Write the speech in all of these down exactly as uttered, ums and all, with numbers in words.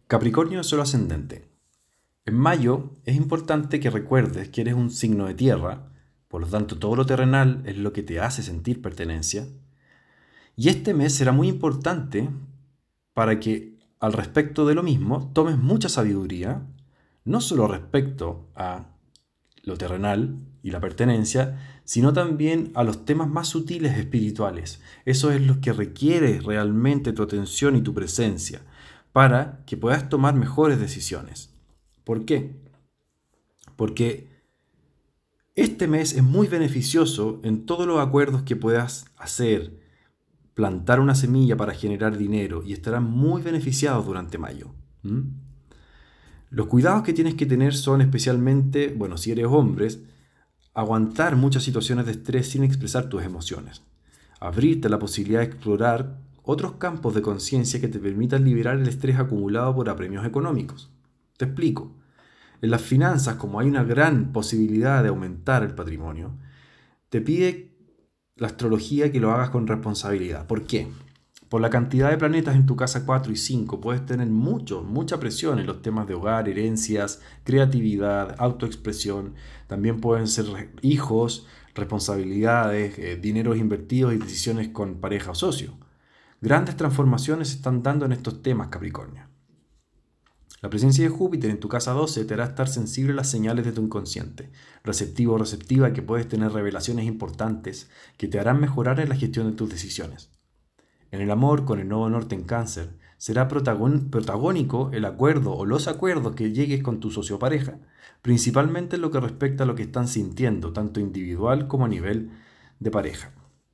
Capricornio es Sol ascendente. En mayo es importante que recuerdes que eres un signo de tierra, por lo tanto todo lo terrenal es lo que te hace sentir pertenencia. Y este mes será muy importante para que al respecto de lo mismo tomes mucha sabiduría, no solo respecto a lo terrenal y la pertenencia, sino también a los temas más sutiles espirituales. Eso es lo que requiere realmente tu atención y tu presencia para que puedas tomar mejores decisiones. ¿Por qué? Porque este mes es muy beneficioso en todos los acuerdos que puedas hacer, plantar una semilla para generar dinero y estarán muy beneficiados durante mayo. ¿Mm? Los cuidados que tienes que tener son especialmente, bueno, si eres hombre, aguantar muchas situaciones de estrés sin expresar tus emociones. Abrirte a la posibilidad de explorar otros campos de conciencia que te permitan liberar el estrés acumulado por apremios económicos. Te explico. En las finanzas, como hay una gran posibilidad de aumentar el patrimonio, te pide la astrología que lo hagas con responsabilidad. ¿Por qué? Por la cantidad de planetas en tu casa cuatro y cinco, puedes tener mucho, mucha presión en los temas de hogar, herencias, creatividad, autoexpresión. También pueden ser hijos, responsabilidades, eh, dineros invertidos y decisiones con pareja o socio. Grandes transformaciones se están dando en estos temas, Capricornio. La presencia de Júpiter en tu casa doce te hará estar sensible a las señales de tu inconsciente, receptivo o receptiva, que puedes tener revelaciones importantes que te harán mejorar en la gestión de tus decisiones. En el amor, con el nodo norte en Cáncer, será protagon- protagónico el acuerdo o los acuerdos que llegues con tu socio o pareja, principalmente en lo que respecta a lo que están sintiendo, tanto individual como a nivel de pareja.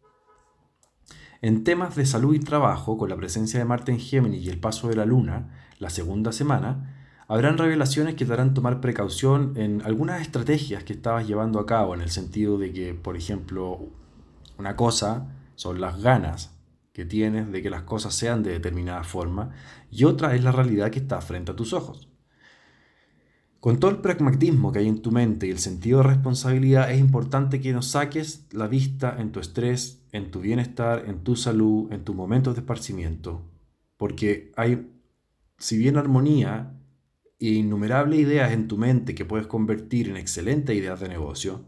En temas de salud y trabajo, con la presencia de Marte en Géminis y el paso de la Luna, la segunda semana, habrán revelaciones que te harán tomar precaución en algunas estrategias que estabas llevando a cabo, en el sentido de que, por ejemplo, una cosa son las ganas que tienes de que las cosas sean de determinada forma y otra es la realidad que está frente a tus ojos. Con todo el pragmatismo que hay en tu mente y el sentido de responsabilidad, es importante que no saques la vista en tu estrés, en tu bienestar, en tu salud, en tus momentos de esparcimiento, porque hay, si bien armonía e innumerables ideas en tu mente que puedes convertir en excelentes ideas de negocio,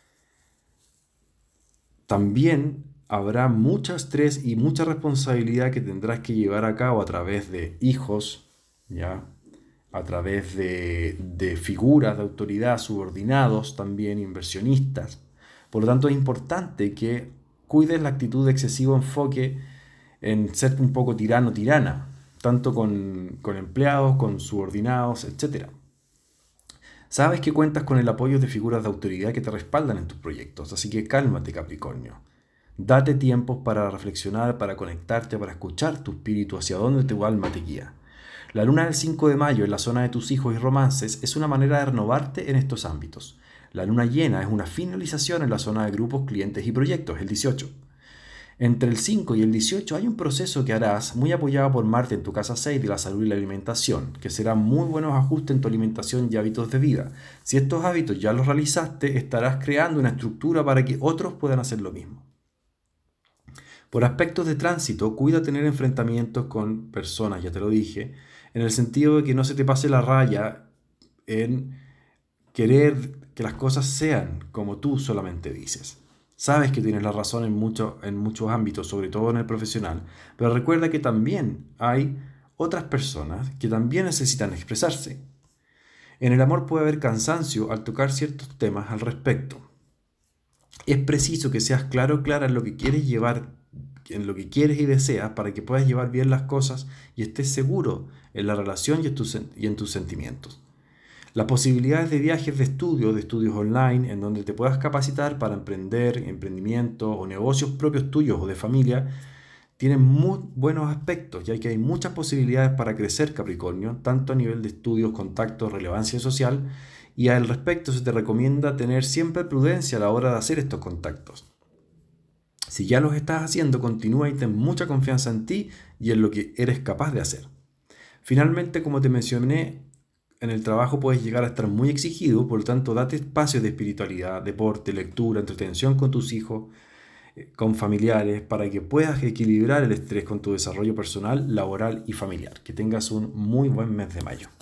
también habrá mucho estrés y mucha responsabilidad que tendrás que llevar a cabo a través de hijos, ¿ya? A través de, de figuras de autoridad, subordinados, también inversionistas. Por lo tanto, es importante que cuides la actitud de excesivo enfoque en ser un poco tirano, tirana, tanto con, con empleados, con subordinados, etcétera. Sabes que cuentas con el apoyo de figuras de autoridad que te respaldan en tus proyectos, así que cálmate, Capricornio. Date tiempos para reflexionar, para conectarte, para escuchar tu espíritu hacia dónde tu alma te guía. La luna del cinco de mayo en la zona de tus hijos y romances es una manera de renovarte en estos ámbitos. La luna llena es una finalización en la zona de grupos, clientes y proyectos, el dieciocho. Entre el cinco y el dieciocho hay un proceso que harás muy apoyado por Marte en tu casa seis de la salud y la alimentación, que serán muy buenos ajustes en tu alimentación y hábitos de vida. Si estos hábitos ya los realizaste, estarás creando una estructura para que otros puedan hacer lo mismo. Por aspectos de tránsito, cuida tener enfrentamientos con personas, ya te lo dije, en el sentido de que no se te pase la raya en querer que las cosas sean como tú solamente dices. Sabes que tienes la razón en, mucho, en muchos ámbitos, sobre todo en el profesional, pero recuerda que también hay otras personas que también necesitan expresarse. En el amor puede haber cansancio al tocar ciertos temas al respecto. Es preciso que seas claro o clara en lo que quieres llevar, en lo que quieres y deseas, para que puedas llevar bien las cosas y estés seguro en la relación y en tus, y en tus sentimientos. Las posibilidades de viajes de estudio, de estudios online, en donde te puedas capacitar para emprender, emprendimiento o negocios propios tuyos o de familia, tienen muy buenos aspectos, ya que hay muchas posibilidades para crecer, Capricornio, tanto a nivel de estudios, contactos, relevancia social, y al respecto se te recomienda tener siempre prudencia a la hora de hacer estos contactos. Si ya los estás haciendo, continúa y ten mucha confianza en ti y en lo que eres capaz de hacer. Finalmente, como te mencioné, en el trabajo puedes llegar a estar muy exigido, por lo tanto, date espacio de espiritualidad, deporte, lectura, entretención con tus hijos. eh, con familiares, para que puedas equilibrar el estrés con tu desarrollo personal, laboral y familiar. Que tengas un muy buen mes de mayo.